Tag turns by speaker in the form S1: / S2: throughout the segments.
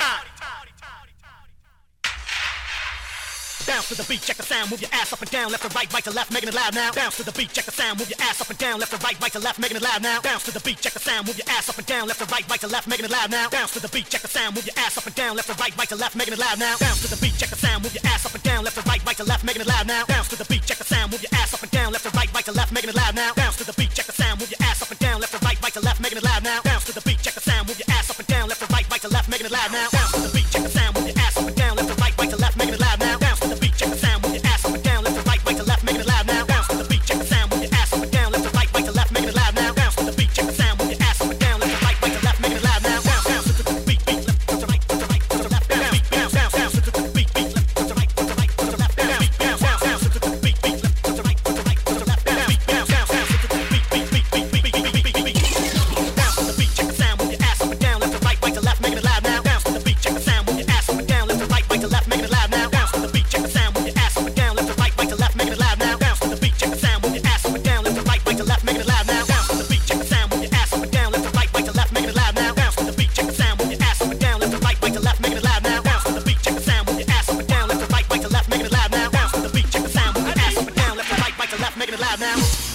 S1: Bounce to the beat, check the sound, move your ass up and down, left to right, right to left, making it loud now. Bounce to the beat, check the sound, move your ass up and down, left to right, right to left, making it loud now. Bounce to the beat, check the sound, move your ass up and down, left to right, right to left, making it loud now. Bounce to the beat, check the sound, move your ass up and down, left to right, right to left, making it loud now. Bounce to the beat, check the sound, move your ass up and down, left to right, right to left, making it loud now. Bounce to the beat, check the sound, move your ass up and down, left to right, right to left, making it loud now. Bounce to the beat, check the sound, move your ass up and down, left to right, right to left, making it loud now. Bounce to the beat, check the sound, move your ass up and down, left to right, right to left, making it loud now. Bounce to the beat, check the sound, move your ass up and down, left to right, right to left, making it loud now. Bounce to the beat, check the sound, move your ass up and down, left to right, right to left, making it loud now. Bounce to the beat, check the sound, move your ass up and down, left to right, right to left, making it loud now. Bounce to the beat, check the sound, move your ass up and down, left to right, right to left, making it loud now. Bounce to the beat, beat, left to right, to right, to left, bounce, bounce, bounce, bounce to the beat, beat, left to right, to right, to left, bounce, bounce, bounce, bounce to the beat, beat, left to right, to right, to left, bounce, bounce, bounce, bounce to the beat, beat, beat, beat, beat, beat, beat, beat, beat. Bounce to the beat, check the sound, move your ass up and down, left to right, right to left, making it loud now. Bounce to the beat, check the sound, move your ass up and down, left to right, right to left, making it loud now. Bounce to the beat, check the sound, move your ass up and down, left to right, right to left, making it loud now. Bounce to the beat, check the sound, move your ass up and down, left to right, right to left, making it loud now. Bounce to the beat, check the sound, move your ass up and down, left to right, right to left, making it loud now. Bounce to the beat, check the sound, move your ass up and down, left to right, right to left, making it loud now. Bounce to the beat, check the sound, move your ass up and down, left to right, right to left, making it loud now. Bounce to the beat, check the sound, move your ass up and down, left to right, right to left, making it loud now.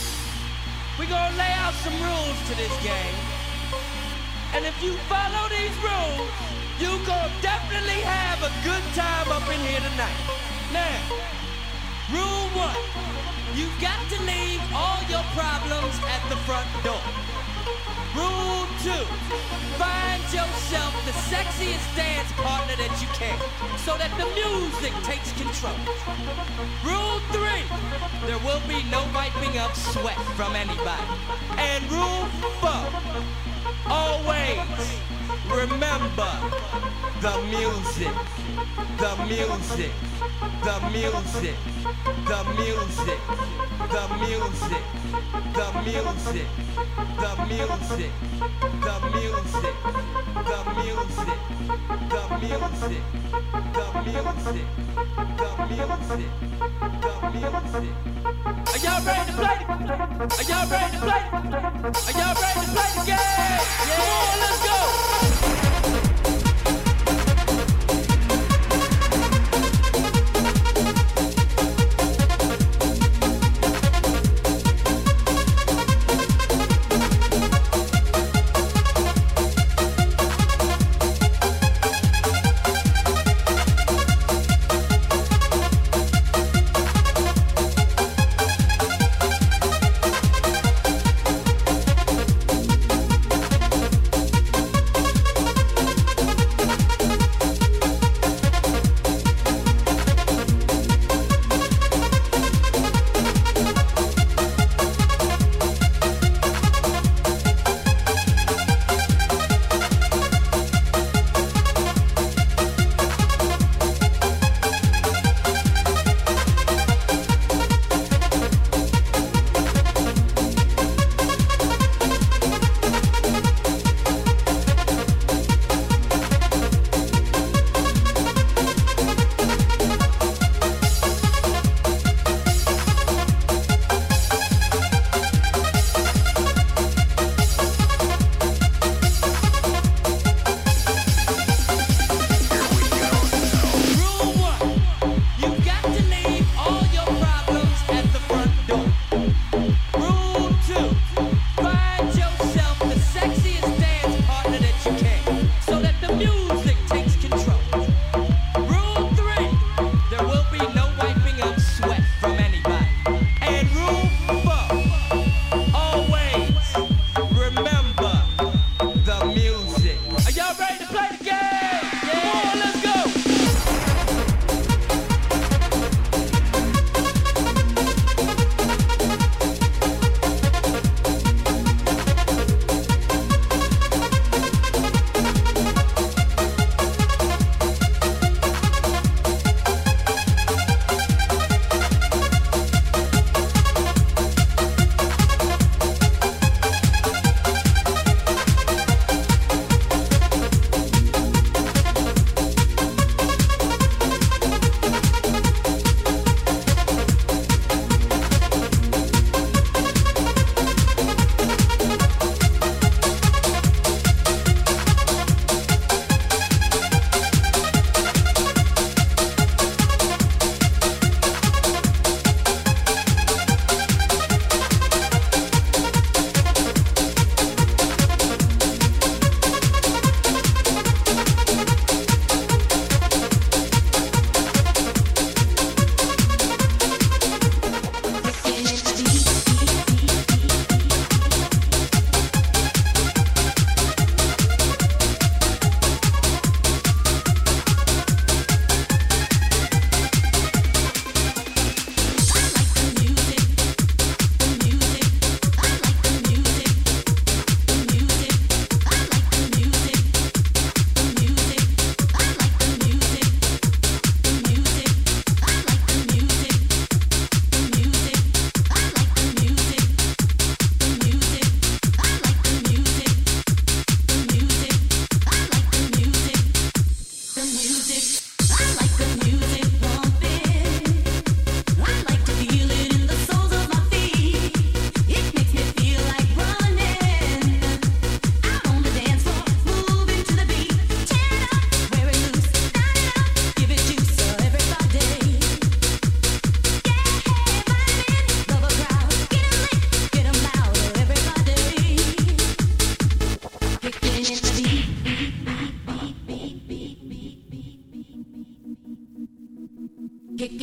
S2: We're gonna lay out some rules to this game. And if you follow these rules, you gonna definitely have a good time up in here tonight. Now, rule 1, you've got to leave all your problems at the front door. Rule 2, find yourself the sexiest dance partner that you can, so that the music takes control. Rule 3, there will be no wiping up sweat from anybody. And rule 4, always remember the music, the music, the music, the music, the music, the music, the music, the music, the music, the music, the music, the music, the music. Are y'all ready to play? Are y'all ready to play? Are y'all ready to play the game? Yeah. Come on, let's go.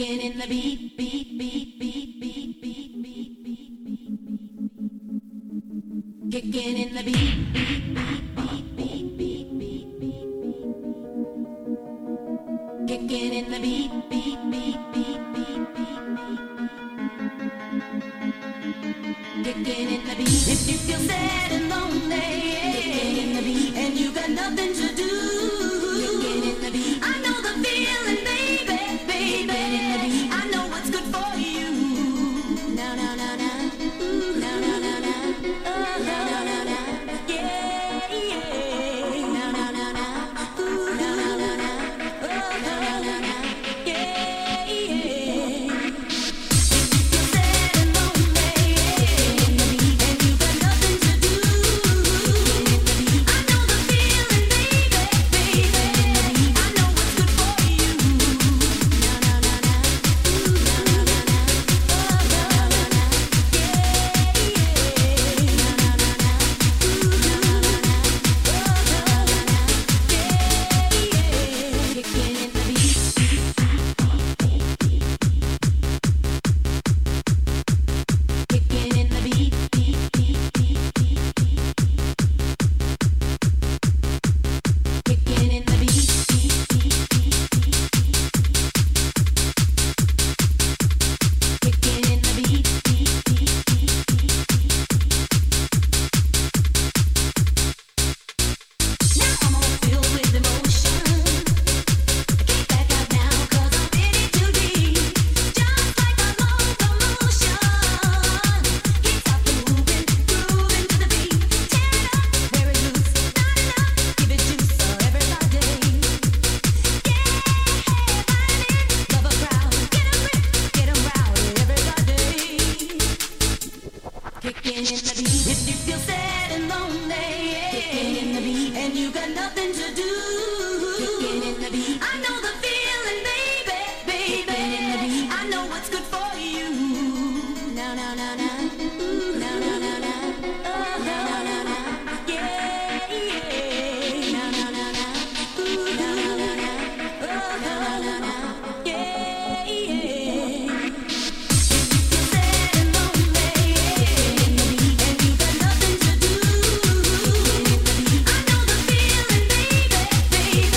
S3: Kicking in the beat, beat, beat, beat, beat, beat, beat, beat, beat. Kicking in the beat, beat, beat, beat, beat, beat, beat, beat, beat. Kicking in the beat, beat, beat, beat, beat, beat, beat. Kicking in the beat. If you feel sad and lonely, kicking in the beat, and you got nothing to do, kicking in the beat. I know the feeling, baby, baby. I know what's good for you. No, no, no, no. No, no, no, no. Oh, no, no, no, no. Yeah, yeah. No, no, no, no. No, no, no, no. Oh, no, no, no, no. Yeah, yeah. If you feel sad and lonely, and you got nothing to do, I know the feeling, baby, baby. I know what's good for you. No, no, no, no. No, no, no, no. Oh, no, no, no, no. Yeah, yeah. No, no, no, no. No, no, no, no. Oh, no, no, no. Yeah, yeah. Kicking in the beat. Kicking in the beat, beat, beat, beat, beat, beat. Kicking in the beat, beat, beat, beat, beat, beat. Kicking in the beat, beat, beat, beat, beat, beat. Now I'm all filled with emotion. I can't back out now 'cause I'm in it too deep. Just like a locomotion, keeps up moving, grooving to the beat. Tear it up, wear it loose, not enough, give it juice for everybody. Yeah, violin, love a crowd, get 'em ripped, get 'em rowdy, everybody. Kicking in the beat. If you feel sad and lonely, kicking in the beat, and you got nothing to do, kicking in the beat. I know the feeling, baby, baby. I know what's good for you. No, no, no, no. No, no, no, no. Oh, no, no, no, no. Yeah, yeah. No, no, no, no. No, no, no, no. Oh, no, no, no, no. Yeah, yeah. Feel sad and lonely, kicking in the beat, and you got nothing to do, kicking in the beat. I know the feeling, baby, baby.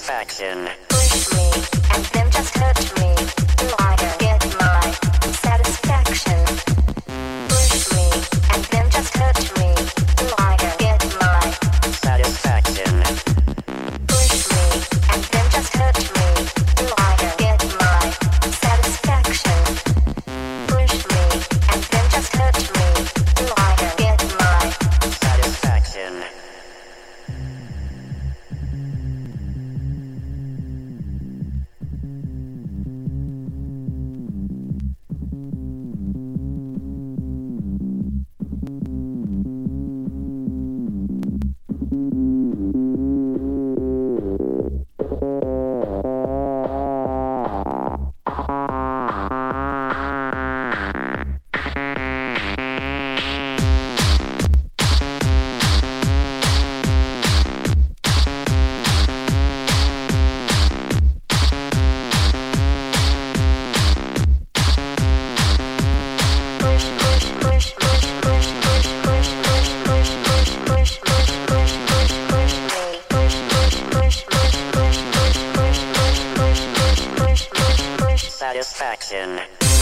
S4: satisfaction.
S5: Push me, and then just hurt me, till I can get my satisfaction. Push me, and then just hurt me, till I can get my
S4: satisfaction.
S5: Push me, and then just hurt me, till I can get my satisfaction. Push me, and then just hurt me, till I can get my
S4: satisfaction. Satisfaction.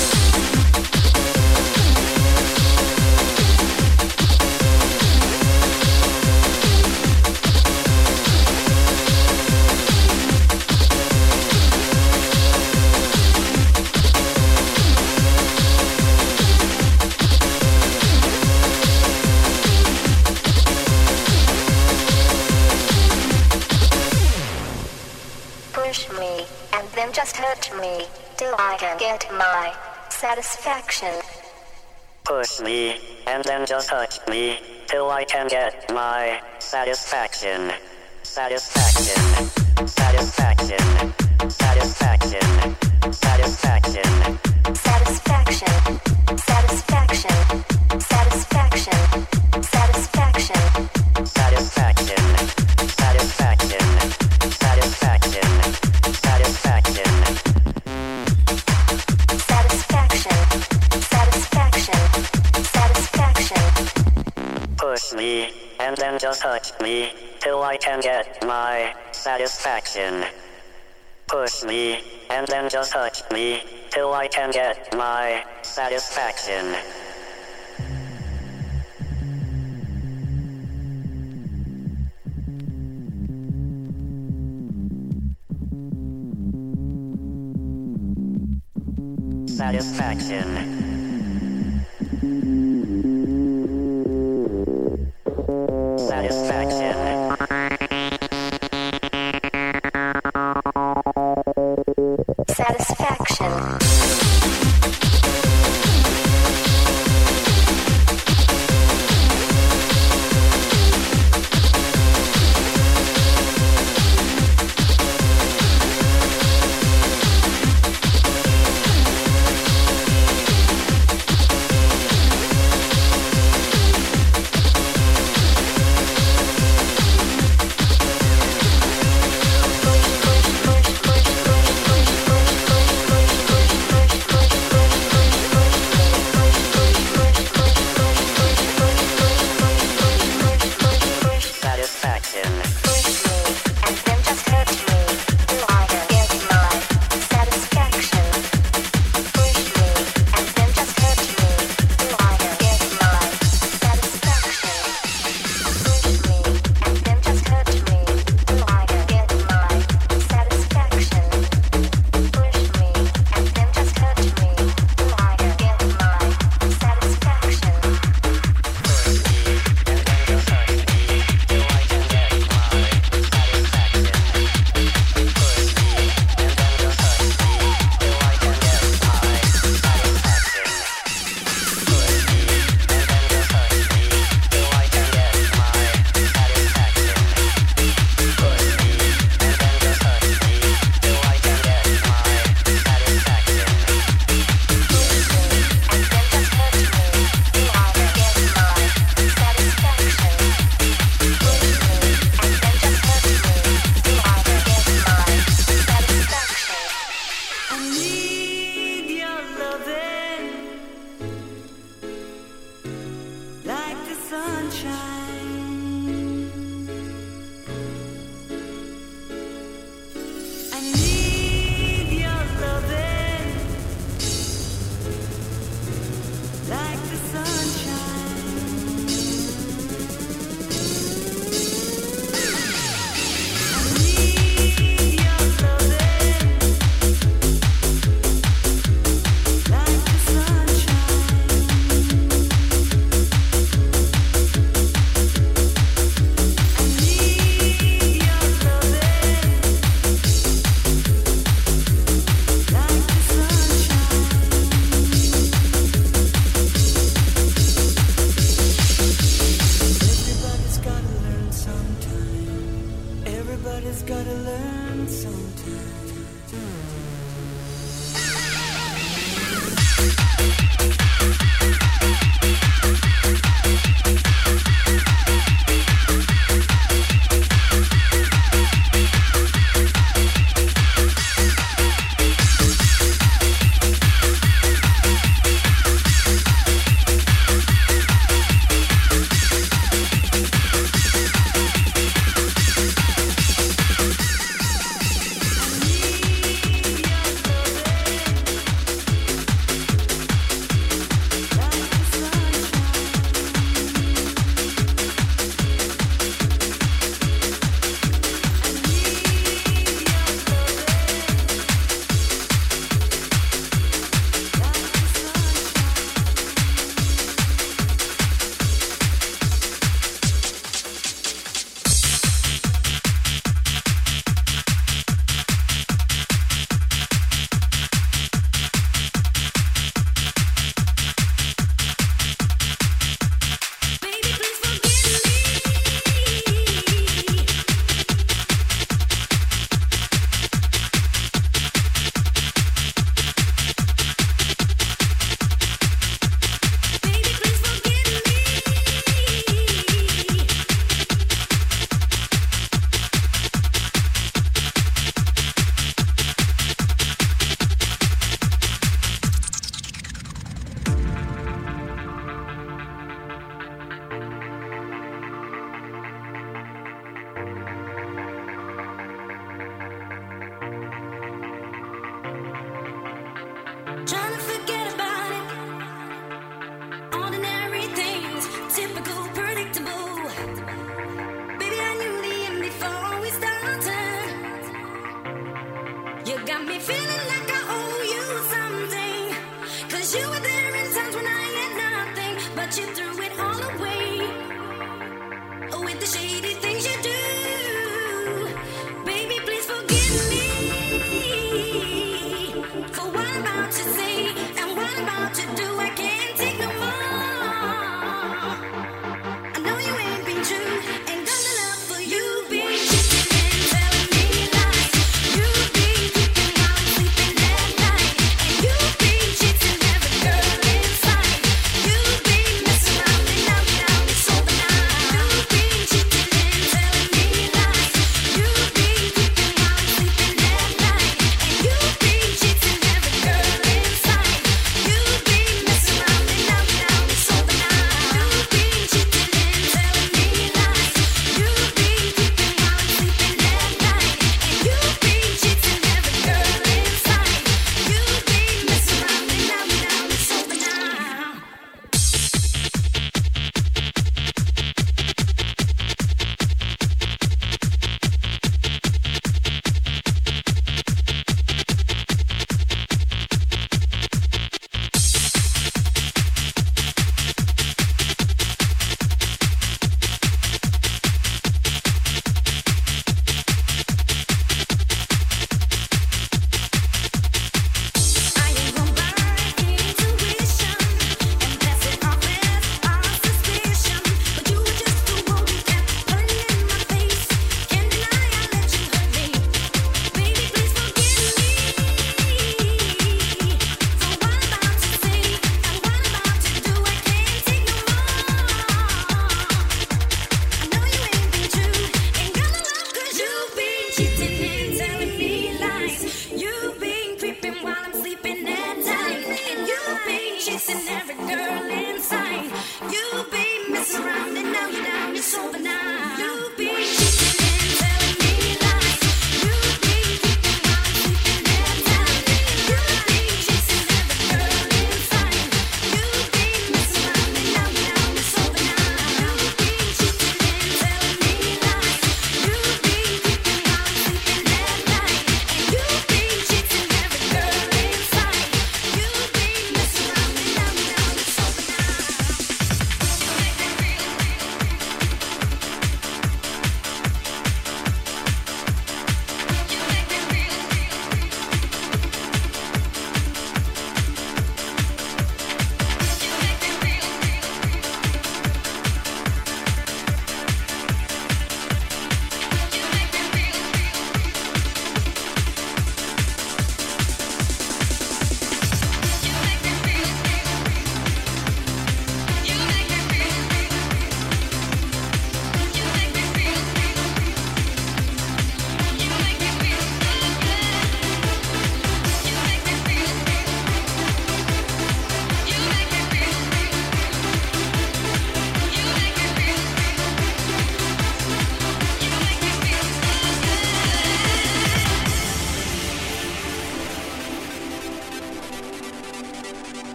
S5: Push me, and then just hurt me, till I can get my satisfaction.
S4: Push me, and then just touch me, till I can get my satisfaction. Satisfaction. Satisfaction. Satisfaction. Satisfaction.
S5: Satisfaction. Satisfaction. Satisfaction. Satisfaction.
S4: Satisfaction. Satisfaction. Satisfaction. Satisfaction.
S5: Satisfaction. Satisfaction. Satisfaction.
S4: Push me, and then just touch me, till I can get my satisfaction. Push me, and then just touch me, till I can get my satisfaction. Satisfaction. Satisfaction.
S5: Satisfaction.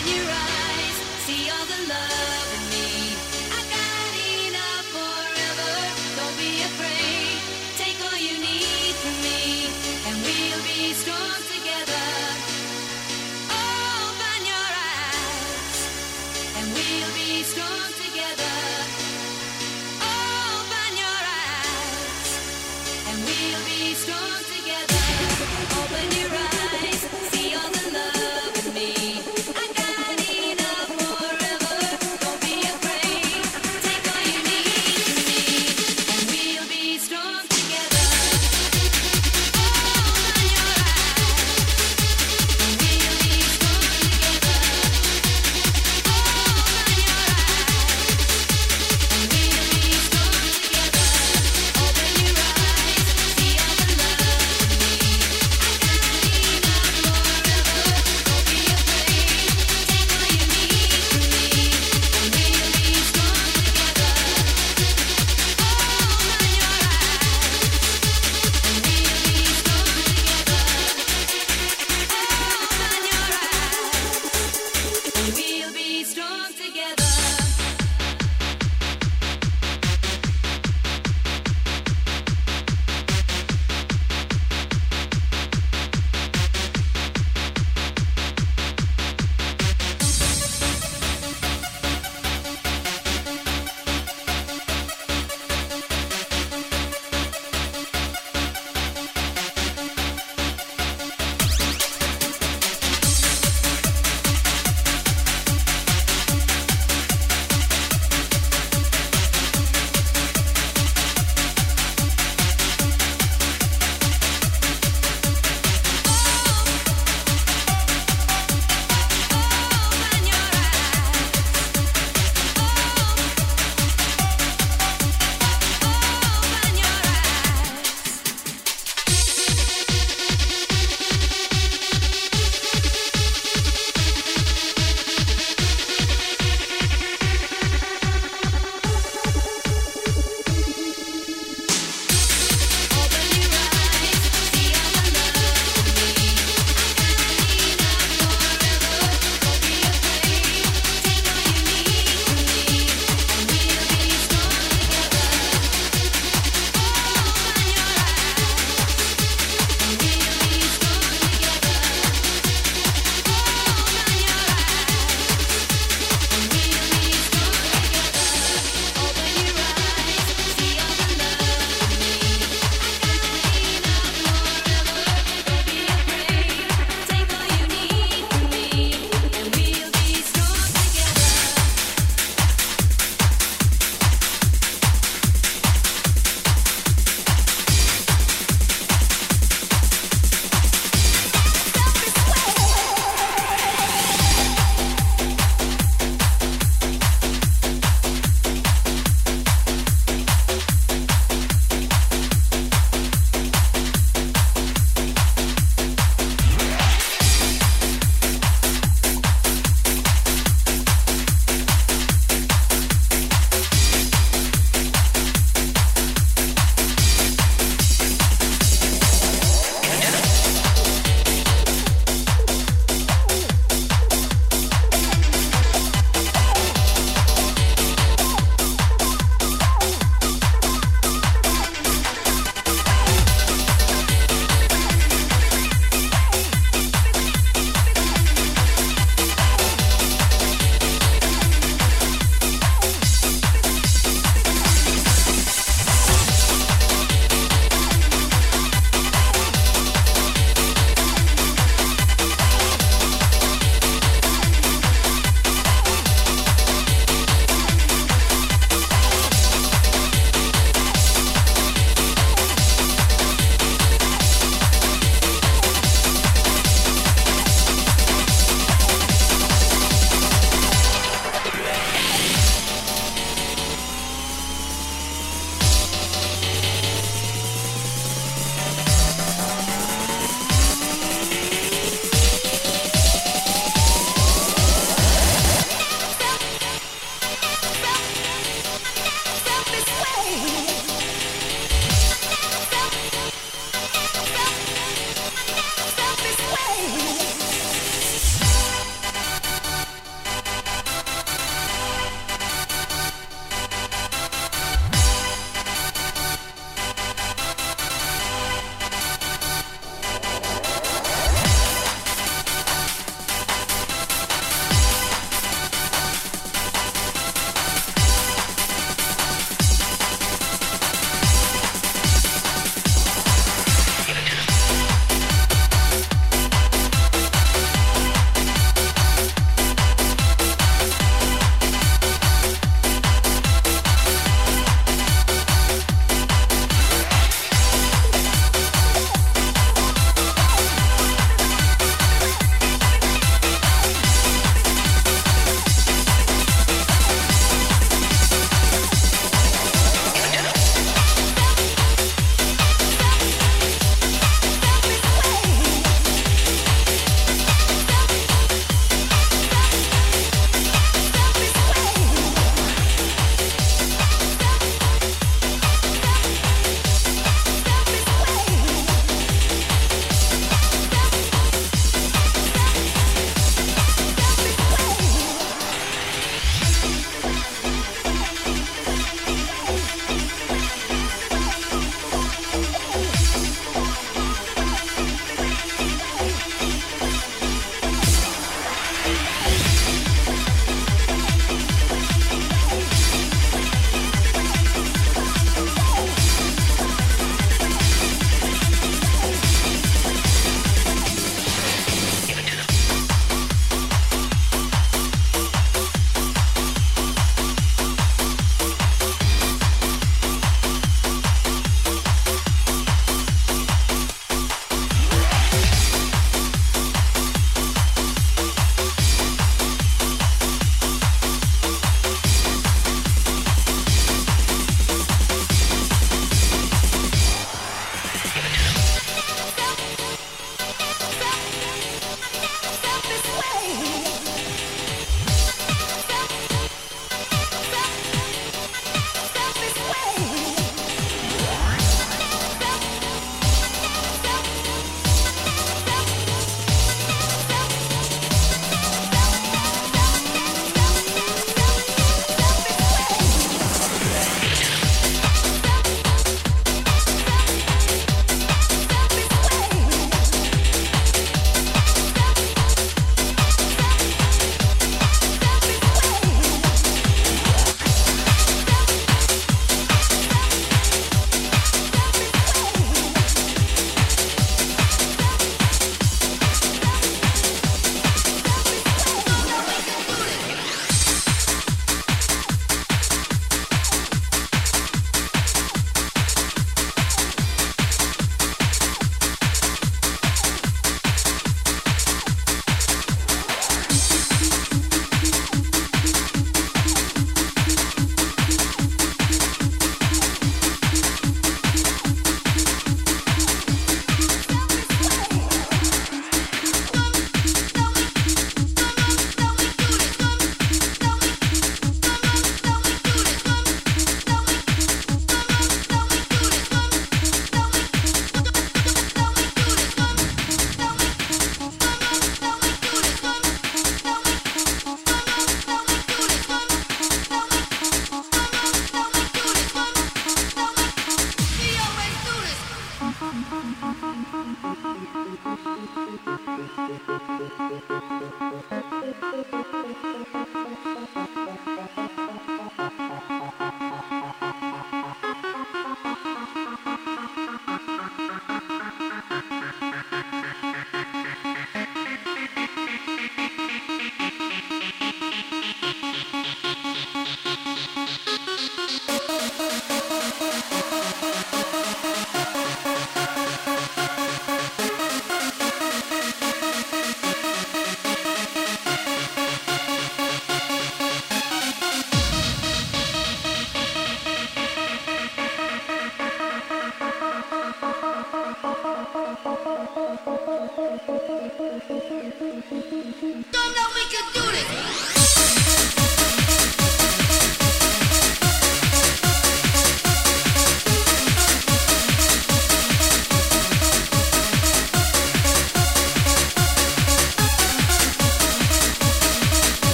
S3: Open your eyes, see all the love in me. I got enough forever. Don't be afraid. Take all you need from me, and we'll be strong together. Open your eyes, and we'll be strong together. Open your eyes, and we'll be strong together. Open your eyes, see all the love in me. I got enough forever. Don't be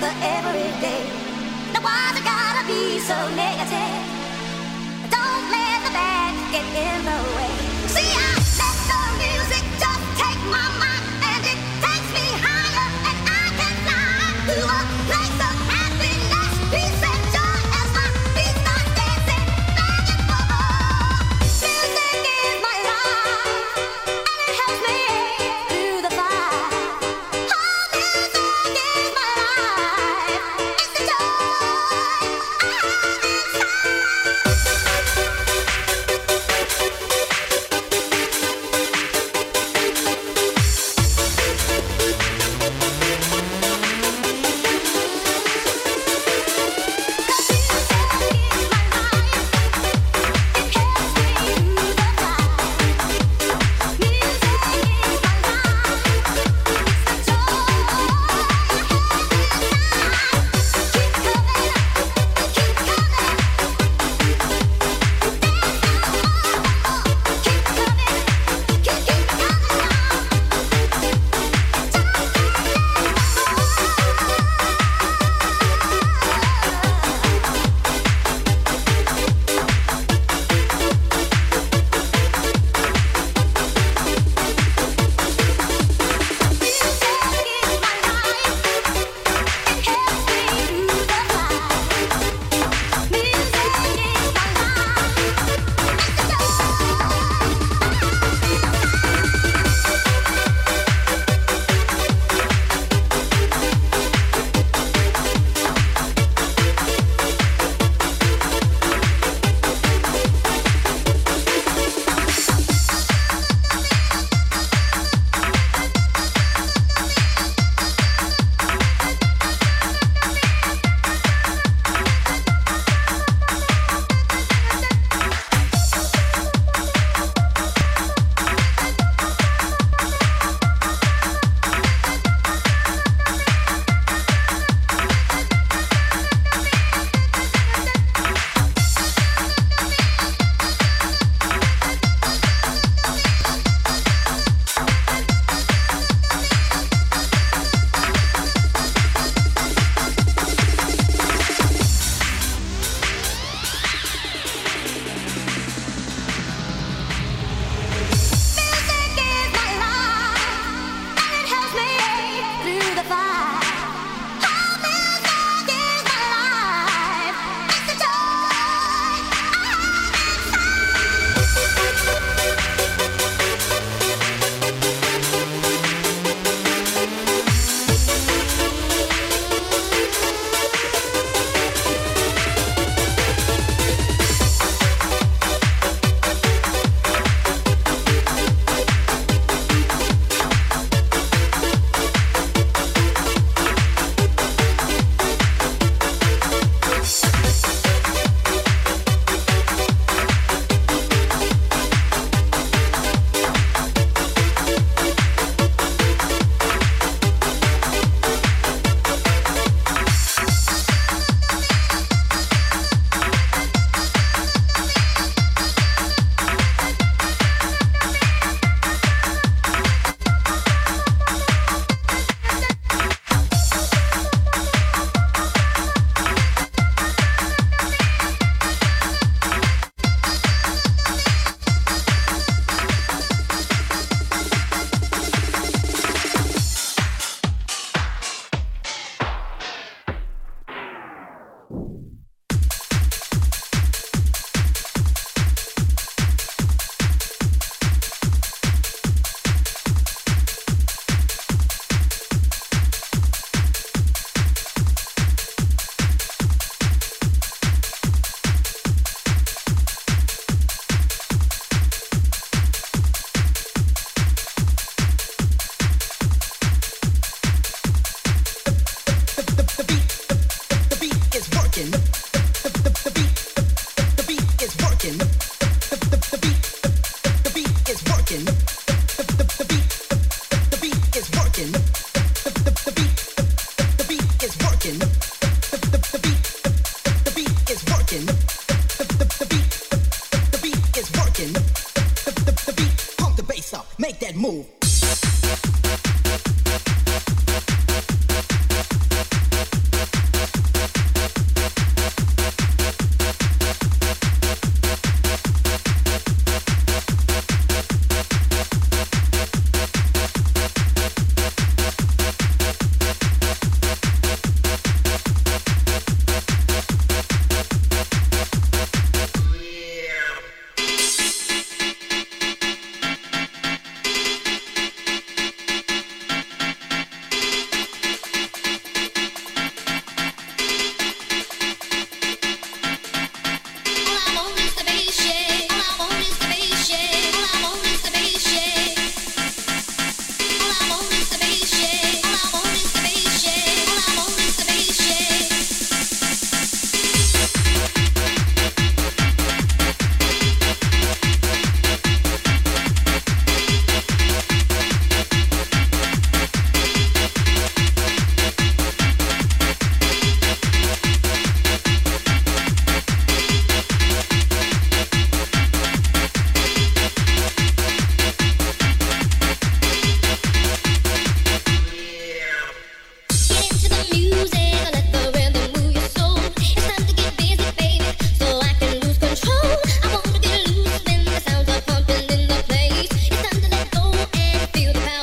S3: for every day. Now why's it gotta be so negative? Don't let the bad get in the way. See, I let the music just take my mind, and it takes me higher, and I can fly to a place of happiness, peace and joy as my feet start dancing back and forth. Music is my life, and it helps me through the fight. Oh, music is my life. It's the joy I have inside.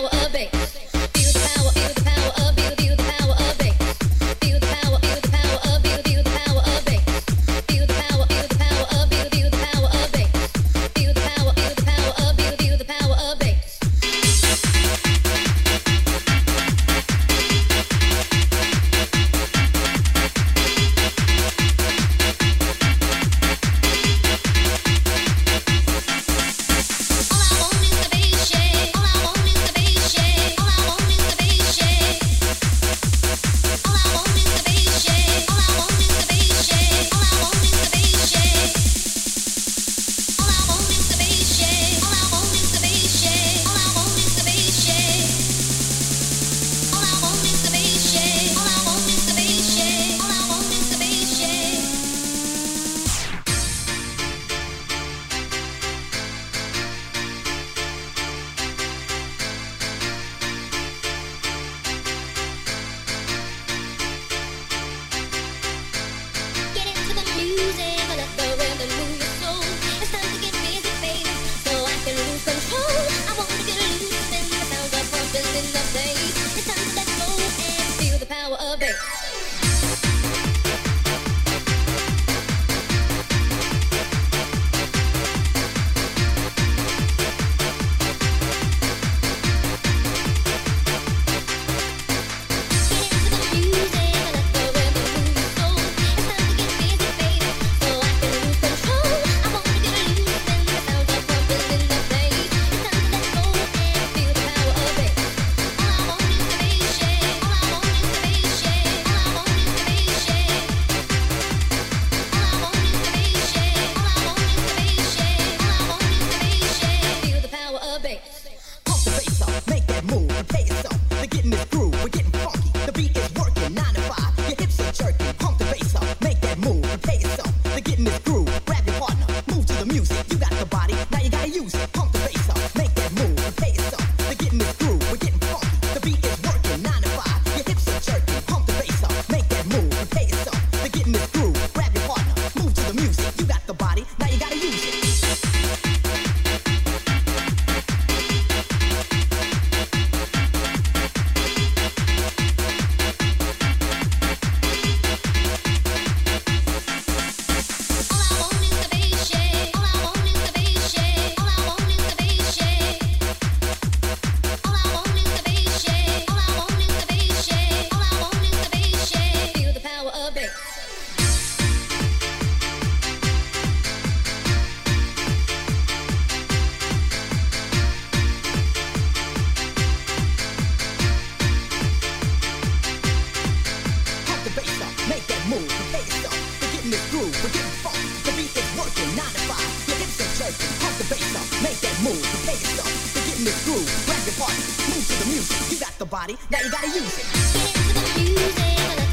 S3: Grab your partner, move to the music. You got the body, now you gotta use it. Get into the music.